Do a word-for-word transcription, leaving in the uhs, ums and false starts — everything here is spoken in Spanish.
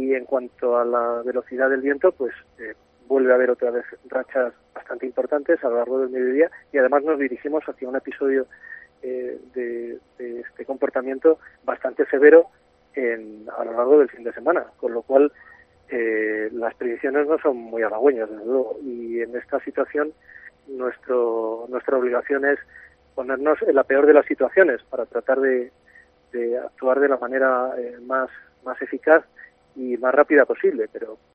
Y en cuanto a la velocidad del viento, pues eh, vuelve a haber otra vez rachas bastante importantes a lo largo del mediodía, y además nos dirigimos hacia un episodio eh, de, de este comportamiento bastante severo en, a lo largo del fin de semana, con lo cual eh, las predicciones no son muy halagüeñas, desde luego, y en esta situación nuestro nuestra obligación es ponernos en la peor de las situaciones para tratar de, de actuar de la manera eh, más más eficaz y más rápida posible, pero